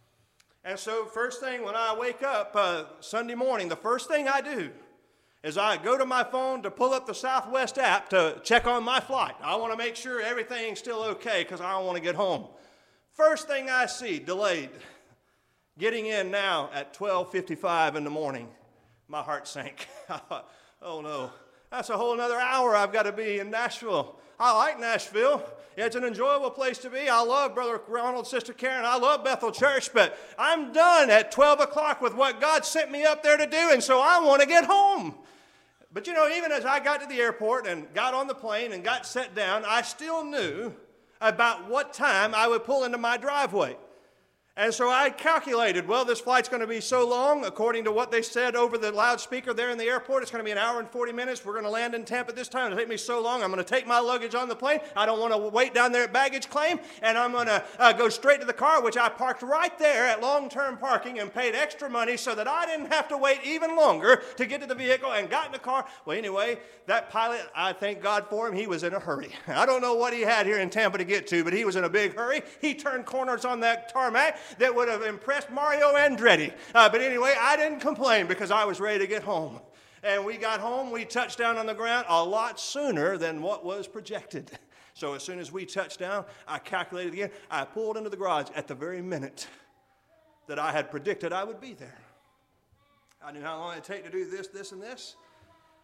Speaker 1: And so first thing when I wake up Sunday morning, the first thing I do is I go to my phone to pull up the Southwest app to check on my flight. I want to make sure everything's still okay because I don't want to get home. First thing I see, delayed. Getting in now at 12:55 in the morning. My heart sank. I thought, oh no, that's a whole another hour I've got to be in Nashville. I like Nashville. It's an enjoyable place to be. I love Brother Ronald, Sister Karen. I love Bethel Church, but I'm done at 12 o'clock with what God sent me up there to do, and so I want to get home. But you know, even as I got to the airport and got on the plane and got set down, I still knew about what time I would pull into my driveway. And so I calculated, well, this flight's going to be so long, according to what they said over the loudspeaker there in the airport, it's going to be 1 hour and 40 minutes. We're going to land in Tampa this time. It'll take me so long. I'm going to take my luggage on the plane. I don't want to wait down there at baggage claim. And I'm going to go straight to the car, which I parked right there at long-term parking and paid extra money so that I didn't have to wait even longer to get to the vehicle and got in the car. Well, anyway, that pilot, I thank God for him. He was in a hurry. I don't know what he had here in Tampa to get to, but he was in a big hurry. He turned corners on that tarmac that would have impressed Mario Andretti. But anyway, I didn't complain because I was ready to get home. And we got home, we touched down on the ground a lot sooner than what was projected. So as soon as we touched down, I calculated again. I pulled into the garage at the very minute that I had predicted I would be there. I knew how long it'd take to do this, this, and this.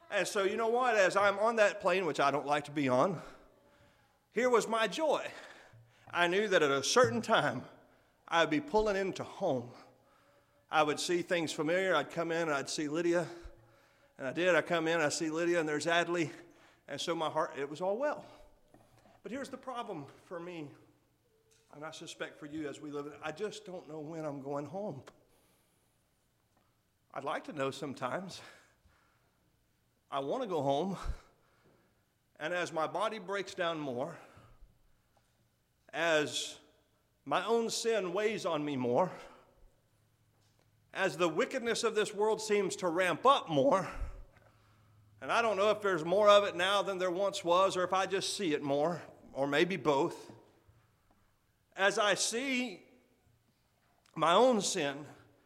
Speaker 1: And so, you know what? As I'm on that plane, which I don't like to be on, here was my joy. I knew that at a certain time, I'd be pulling into home. I would see things familiar. I'd come in and I'd see Lydia. And I did. I come in, I see Lydia, and there's Adley. And so my heart, it was all well. But here's the problem for me, and I suspect for you as we live, I just don't know when I'm going home. I'd like to know sometimes. I want to go home. And as my body breaks down more, as my own sin weighs on me more, as the wickedness of this world seems to ramp up more, and I don't know if there's more of it now than there once was, or if I just see it more, or maybe both. As I see my own sin,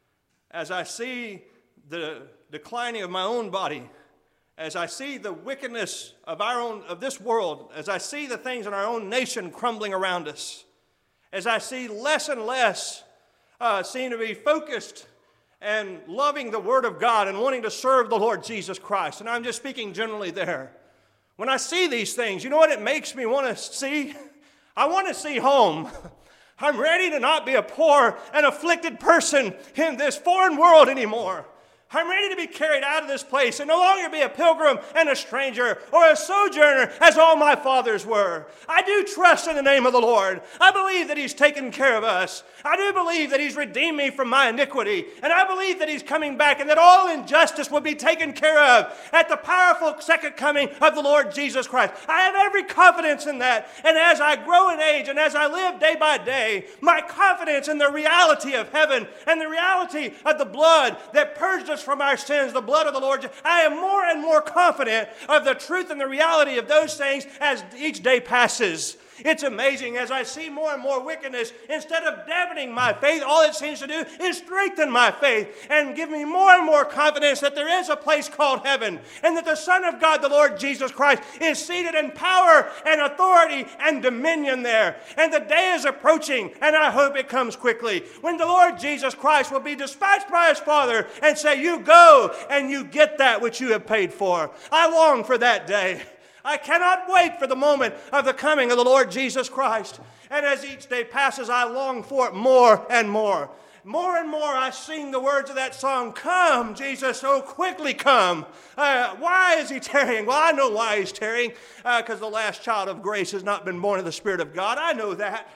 Speaker 1: as I see the declining of my own body, as I see the wickedness of this world, as I see the things in our own nation crumbling around us, as I see less and less seem to be focused and loving the Word of God and wanting to serve the Lord Jesus Christ. And I'm just speaking generally there. When I see these things, you know what it makes me want to see? I want to see home. I'm ready to not be a poor and afflicted person in this foreign world anymore. I'm ready to be carried out of this place and no longer be a pilgrim and a stranger or a sojourner as all my fathers were. I do trust in the name of the Lord. I believe that He's taken care of us. I do believe that He's redeemed me from my iniquity. And I believe that He's coming back and that all injustice will be taken care of at the powerful second coming of the Lord Jesus Christ. I have every confidence in that. And as I grow in age and as I live day by day, my confidence in the reality of heaven and the reality of the blood that purged us from our sins, the blood of the Lord, I am more and more confident of the truth and the reality of those things as each day passes. It's amazing as I see more and more wickedness, instead of dampening my faith, all it seems to do is strengthen my faith and give me more and more confidence that there is a place called heaven and that the Son of God, the Lord Jesus Christ, is seated in power and authority and dominion there. And the day is approaching, and I hope it comes quickly, when the Lord Jesus Christ will be dispatched by His Father and say, you go and you get that which you have paid for. I long for that day. I cannot wait for the moment of the coming of the Lord Jesus Christ. And as each day passes, I long for it more and more. More and more I sing the words of that song, come, Jesus, so quickly come. Why is He tarrying? Well, I know why He's tarrying, because the last child of grace has not been born of the Spirit of God. I know that.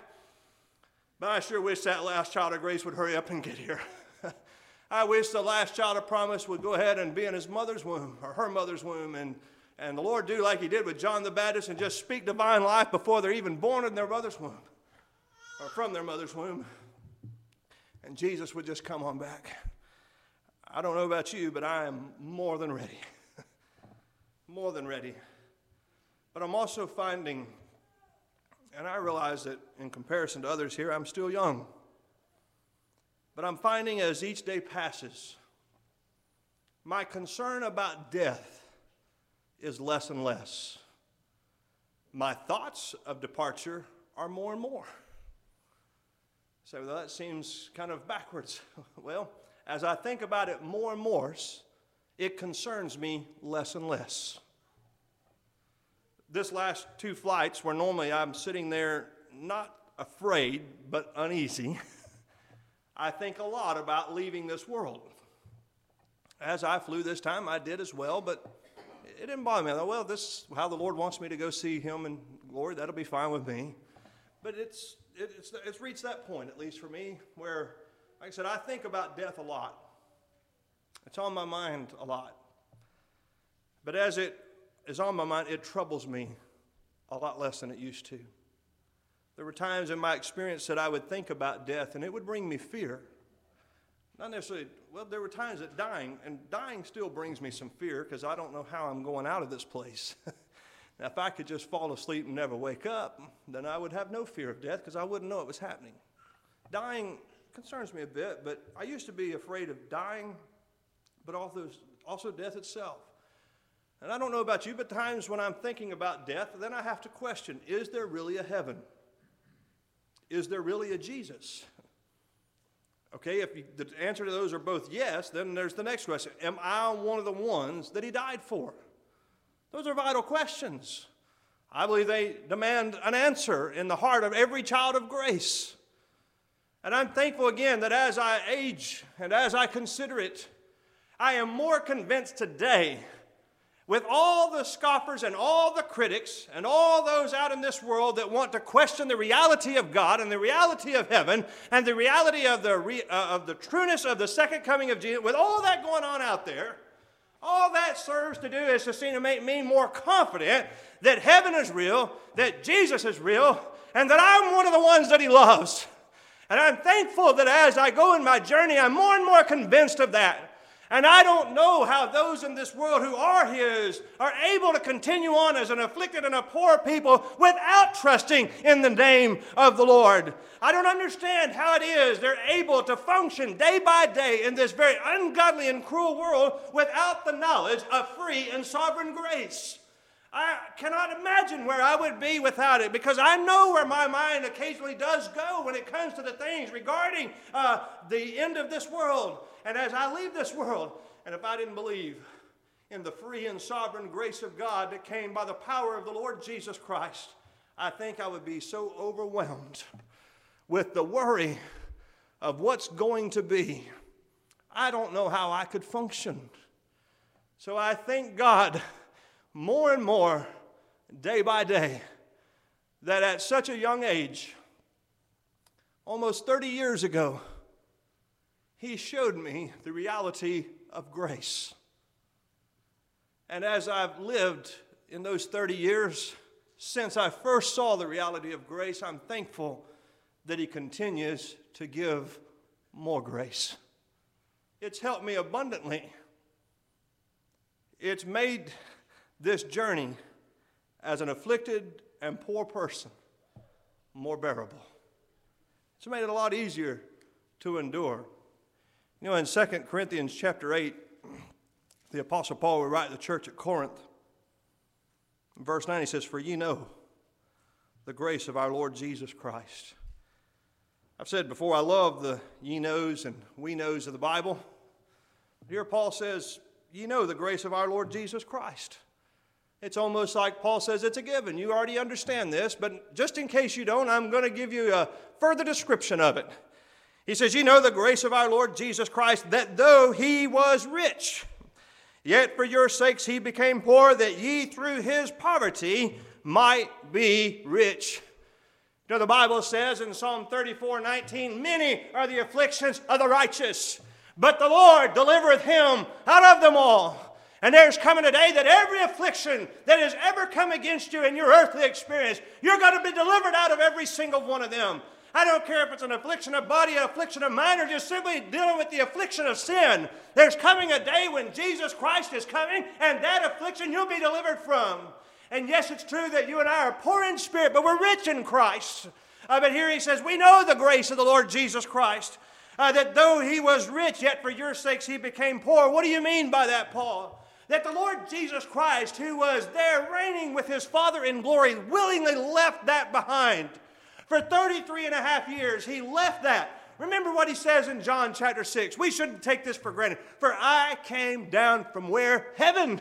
Speaker 1: But I sure wish that last child of grace would hurry up and get here. I wish the last child of promise would go ahead and be in his mother's womb, or her mother's womb, and the Lord do like He did with John the Baptist and just speak divine life before they're even born in their mother's womb, or from their mother's womb. And Jesus would just come on back. I don't know about you, but I am more than ready. More than ready. But I'm also finding, and I realize that in comparison to others here, I'm still young. But I'm finding as each day passes, my concern about death is less and less. My thoughts of departure are more and more. So that seems kind of backwards. Well, as I think about it more and more, it concerns me less and less. This last two flights, where normally I'm sitting there not afraid but uneasy, I think a lot about leaving this world. As I flew this time, I did as well, but it didn't bother me. I thought, well, this is how the Lord wants me to go see Him in glory. That'll be fine with me. But it's reached that point, at least for me, where, like I said, I think about death a lot. It's on my mind a lot. But as it is on my mind, it troubles me a lot less than it used to. There were times in my experience that I would think about death, and it would bring me fear. Not necessarily, well, there were times that dying still brings me some fear because I don't know how I'm going out of this place. Now, if I could just fall asleep and never wake up, then I would have no fear of death because I wouldn't know it was happening. Dying concerns me a bit, but I used to be afraid of dying, but also death itself. And I don't know about you, but times when I'm thinking about death, then I have to question, is there really a heaven? Is there really a Jesus? Okay, if the answer to those are both yes, then there's the next question. Am I one of the ones that He died for? Those are vital questions. I believe they demand an answer in the heart of every child of grace. And I'm thankful again that as I age and as I consider it, I am more convinced today, with all the scoffers and all the critics and all those out in this world that want to question the reality of God and the reality of heaven and the reality of the trueness of the second coming of Jesus, with all that going on out there, all that serves to do is to seem to make me more confident that heaven is real, that Jesus is real, and that I'm one of the ones that He loves. And I'm thankful that as I go in my journey, I'm more and more convinced of that. And I don't know how those in this world who are His are able to continue on as an afflicted and a poor people without trusting in the name of the Lord. I don't understand how it is they're able to function day by day in this very ungodly and cruel world without the knowledge of free and sovereign grace. I cannot imagine where I would be without it, because I know where my mind occasionally does go when it comes to the things regarding the end of this world. And as I leave this world, and if I didn't believe in the free and sovereign grace of God that came by the power of the Lord Jesus Christ, I think I would be so overwhelmed with the worry of what's going to be. I don't know how I could function. So I thank God more and more, day by day, that at such a young age, almost 30 years ago, He showed me the reality of grace. And as I've lived in those 30 years, since I first saw the reality of grace, I'm thankful that He continues to give more grace. It's helped me abundantly. It's made this journey as an afflicted and poor person more bearable. It's made it a lot easier to endure. You know, in 2 Corinthians chapter 8, the Apostle Paul would write to the church at Corinth. In verse 9 he says, "For ye know the grace of our Lord Jesus Christ." I've said before, I love the ye knows and we knows of the Bible. Here Paul says, ye know the grace of our Lord Jesus Christ. It's almost like Paul says it's a given. You already understand this, but just in case you don't, I'm going to give you a further description of it. He says, "You know the grace of our Lord Jesus Christ, that though He was rich, yet for your sakes He became poor, that ye through His poverty might be rich." You know, the Bible says in Psalm 34:19, "Many are the afflictions of the righteous, but the Lord delivereth him out of them all." And there's coming a day that every affliction that has ever come against you in your earthly experience, you're going to be delivered out of every single one of them. I don't care if it's an affliction of body, an affliction of mind, or just simply dealing with the affliction of sin. There's coming a day when Jesus Christ is coming, and that affliction you'll be delivered from. And yes, it's true that you and I are poor in spirit, but we're rich in Christ. But here he says, we know the grace of the Lord Jesus Christ, that though He was rich, yet for your sakes He became poor. What do you mean by that, Paul? That the Lord Jesus Christ, who was there reigning with His Father in glory, willingly left that behind. For 33 and a half years, He left that. Remember what He says in John chapter 6. We shouldn't take this for granted. "For I came down from where? Heaven."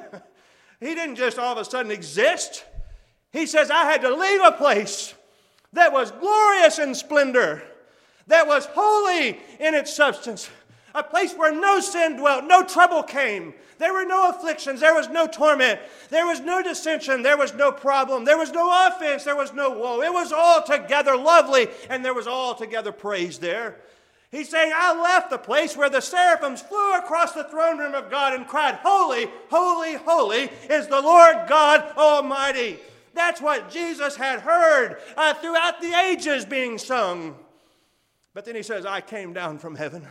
Speaker 1: He didn't just all of a sudden exist. He says, I had to leave a place that was glorious in splendor, that was holy in its substance, a place where no sin dwelt, no trouble came. There were no afflictions, there was no torment, there was no dissension, there was no problem, there was no offense, there was no woe. It was altogether lovely, and there was altogether praise there. He's saying, I left the place where the seraphims flew across the throne room of God and cried, "Holy, holy, holy is the Lord God Almighty." That's what Jesus had heard throughout the ages being sung. But then He says, I came down from heaven,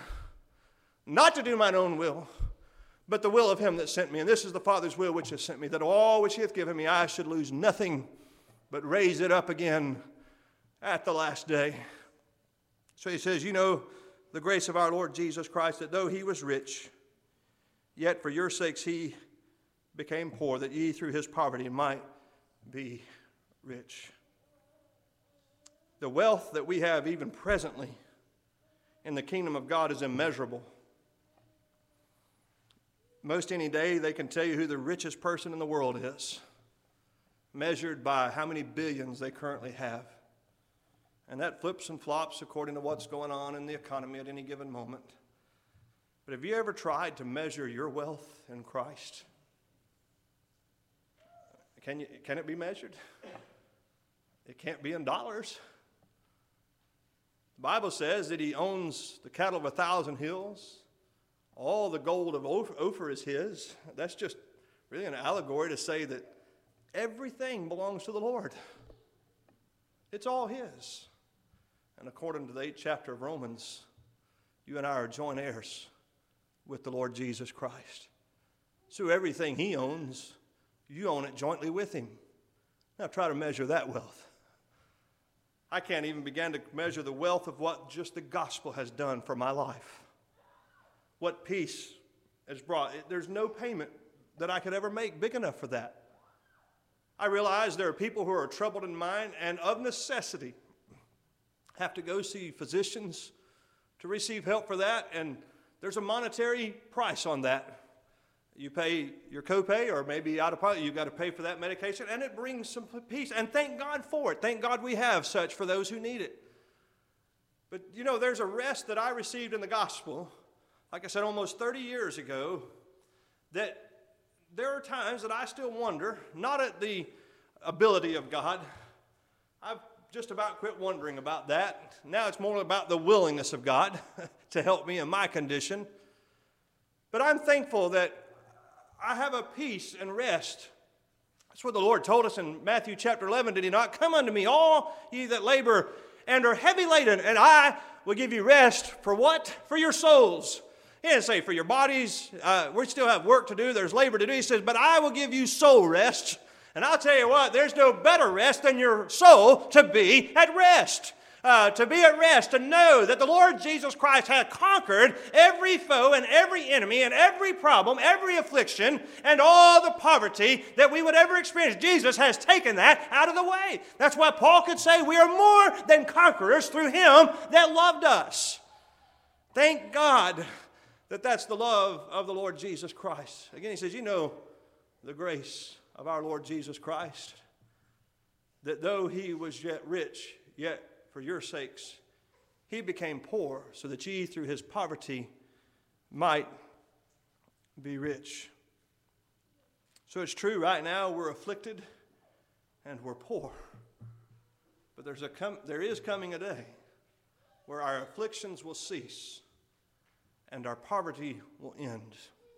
Speaker 1: not to do mine own will, but the will of Him that sent me. And this is the Father's will which has sent me, that all which He hath given me I should lose nothing, but raise it up again at the last day. So He says, you know the grace of our Lord Jesus Christ, that though He was rich, yet for your sakes He became poor, that ye through His poverty might be rich. The wealth that we have even presently in the kingdom of God is immeasurable. Most any day they can tell you who the richest person in the world is. measured by how many billions they currently have. And that flips and flops according to what's going on in the economy at any given moment. But have you ever tried to measure your wealth in Christ? Can it be measured? It can't be in dollars. The Bible says that he owns the cattle of 1,000 hills. All the gold of Ophir is his. That's just really an allegory to say that everything belongs to the Lord. It's all his. And according to the 8th chapter of Romans, you and I are joint heirs with the Lord Jesus Christ. So everything he owns, you own it jointly with him. Now try to measure that wealth. I can't even begin to measure the wealth of what just the gospel has done for my life. What peace has brought. There's no payment that I could ever make big enough for that. I realize there are people who are troubled in mind and of necessity have to go see physicians to receive help for that, and there's a monetary price on that. You pay your copay, or maybe out of pocket, you've got to pay for that medication, and it brings some peace, and thank God for it. Thank God we have such for those who need it. But, you know, there's a rest that I received in the gospel, like I said, almost 30 years ago, that there are times that I still wonder, not at the ability of God. I've just about quit wondering about that. Now it's more about the willingness of God to help me in my condition. But I'm thankful that I have a peace and rest. That's what the Lord told us in Matthew chapter 11, did he not? Come unto me, all ye that labor and are heavy laden, and I will give you rest for what? For your souls. He didn't say for your bodies. We still have work to do. There's labor to do. He says, but I will give you soul rest. And I'll tell you what, there's no better rest than your soul to be at rest. To be at rest, to know that the Lord Jesus Christ had conquered every foe and every enemy and every problem, every affliction, and all the poverty that we would ever experience. Jesus has taken that out of the way. That's why Paul could say we are more than conquerors through him that loved us. Thank God that that's the love of the Lord Jesus Christ. Again, he says, you know the grace of our Lord Jesus Christ, that though he was yet rich, yet for your sakes, he became poor, so that ye through his poverty might be rich. So it's true, right now we're afflicted and we're poor. But there is coming a day where our afflictions will cease and our poverty will end.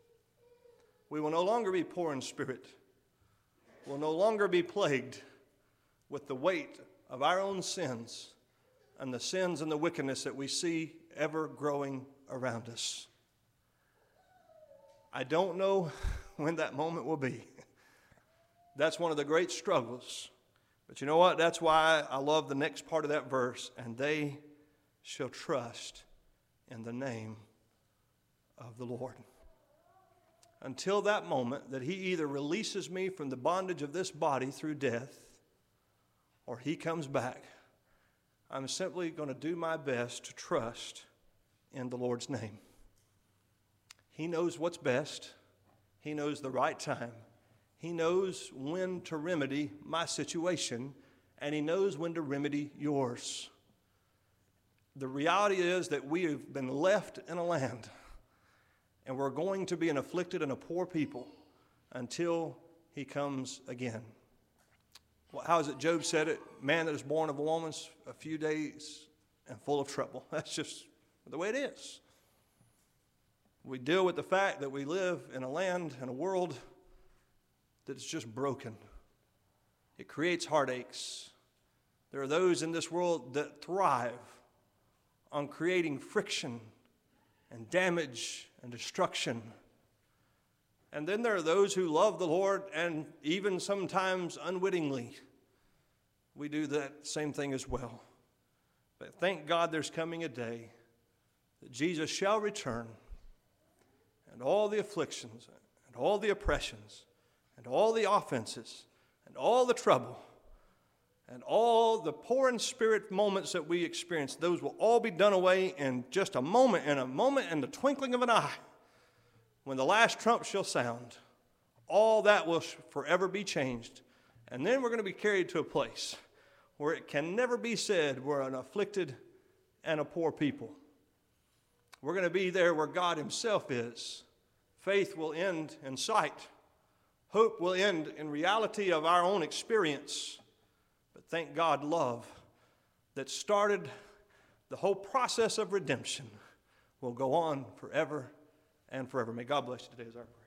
Speaker 1: We will no longer be poor in spirit. We'll no longer be plagued with the weight of our own sins and the sins and the wickedness that we see ever growing around us. I don't know when that moment will be. That's one of the great struggles. But you know what? That's why I love the next part of that verse. And they shall trust in the name of the Lord. Until that moment that he either releases me from the bondage of this body through death, or he comes back, I'm simply going to do my best to trust in the Lord's name. He knows what's best. He knows the right time. He knows when to remedy my situation, and he knows when to remedy yours. The reality is that we have been left in a land, and we're going to be an afflicted and a poor people until he comes again. Well, how is it Job said it? Man that is born of a woman's a few days and full of trouble. That's just the way it is. We deal with the fact that we live in a land and a world that is just broken. It creates heartaches. There are those in this world that thrive on creating friction and damage and destruction. And then there are those who love the Lord, and even sometimes unwittingly, we do that same thing as well. But thank God there's coming a day that Jesus shall return, and all the afflictions, and all the oppressions, and all the offenses, and all the trouble, and all the poor in spirit moments that we experience, those will all be done away in just a moment, in the twinkling of an eye. When the last trump shall sound, all that will forever be changed, And then we're going to be carried to a place where it can never be said we're an afflicted and a poor people. We're going to be there where God himself is. Faith will end in sight. Hope will end in reality of our own experience. But thank God, love that started the whole process of redemption will go on forever and forever. May God bless you today as our prayer.